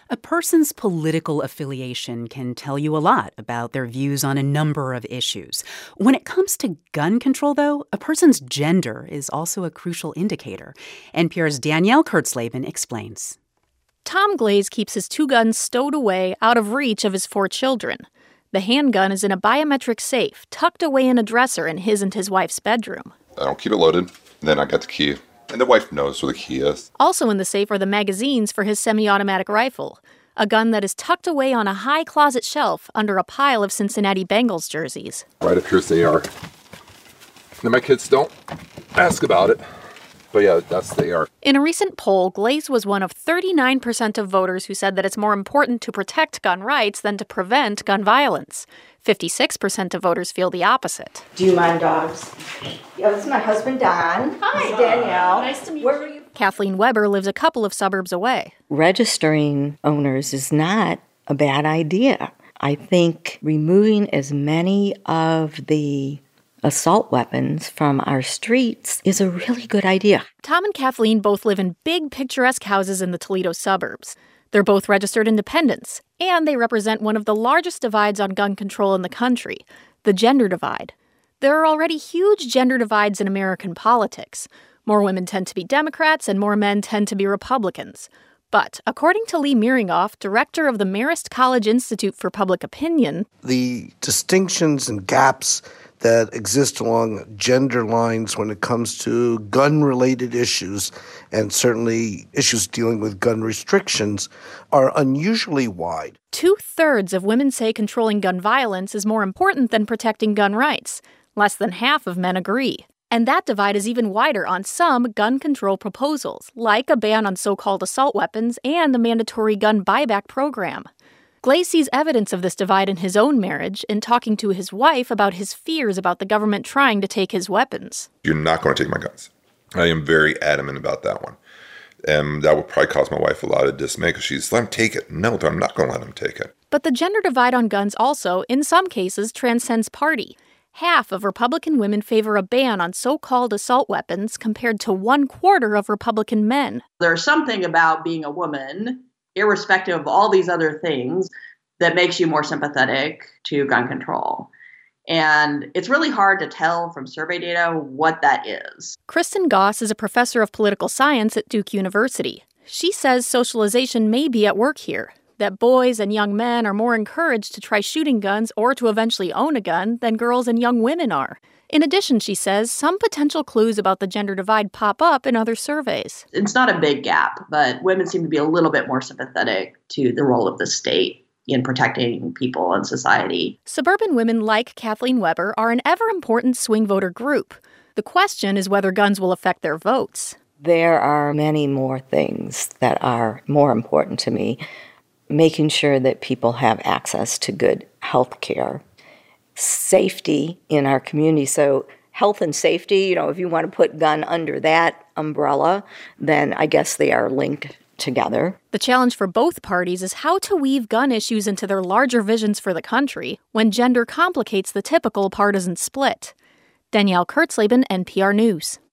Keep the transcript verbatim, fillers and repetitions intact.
A person's political affiliation can tell you a lot about their views on a number of issues. When it comes to gun control, though, a person's gender is also a crucial indicator. N P R's Danielle Kurtzleben explains. Tom Glaze keeps his two guns stowed away out of reach of his four children. The handgun is in a biometric safe, tucked away in a dresser in his and his wife's bedroom. I don't keep it loaded. Then I got the key. And the wife knows where the key is. Also in the safe are the magazines for his semi-automatic rifle, a gun that is tucked away on a high closet shelf under a pile of Cincinnati Bengals jerseys. Right up here's the A R. And my kids don't ask about it. But yeah, that's the A R. In a recent poll, Glaze was one of thirty-nine percent of voters who said that it's more important to protect gun rights than to prevent gun violence. fifty-six percent of voters feel the opposite. Do you mind dogs? Yeah, this is my husband, Don. Hi, this is Danielle. Nice to meet Where you. Kathleen Weber lives a couple of suburbs away. Registering owners is not a bad idea. I think removing as many of the assault weapons from our streets is a really good idea. Tom and Kathleen both live in big, picturesque houses in the Toledo suburbs. They're both registered independents, and they represent one of the largest divides on gun control in the country, the gender divide. There are already huge gender divides in American politics. More women tend to be Democrats, and more men tend to be Republicans. But according to Lee Miringoff, director of the Marist College Institute for Public Opinion, the distinctions and gaps that exist along gender lines when it comes to gun-related issues, and certainly issues dealing with gun restrictions, are unusually wide. Two-thirds of women say controlling gun violence is more important than protecting gun rights. Less than half of men agree. And that divide is even wider on some gun control proposals, like a ban on so-called assault weapons and the mandatory gun buyback program. Glaze sees evidence of this divide in his own marriage in talking to his wife about his fears about the government trying to take his weapons. You're not going to take my guns. I am very adamant about that one. And that would probably cause my wife a lot of dismay because she's, let him take it. No, I'm not going to let him take it. But the gender divide on guns also, in some cases, transcends party. Half of Republican women favor a ban on so-called assault weapons compared to one quarter of Republican men. There's something about being a woman, irrespective of all these other things, that makes you more sympathetic to gun control. And it's really hard to tell from survey data what that is. Kristen Goss is a professor of political science at Duke University. She says socialization may be at work here, that boys and young men are more encouraged to try shooting guns or to eventually own a gun than girls and young women are. In addition, she says, some potential clues about the gender divide pop up in other surveys. It's not a big gap, but women seem to be a little bit more sympathetic to the role of the state in protecting people and society. Suburban women like Kathleen Weber are an ever-important swing voter group. The question is whether guns will affect their votes. There are many more things that are more important to me. Making sure that people have access to good health care, safety in our community. So health and safety, you know, if you want to put gun under that umbrella, then I guess they are linked together. The challenge for both parties is how to weave gun issues into their larger visions for the country when gender complicates the typical partisan split. Danielle Kurtzleben, N P R News.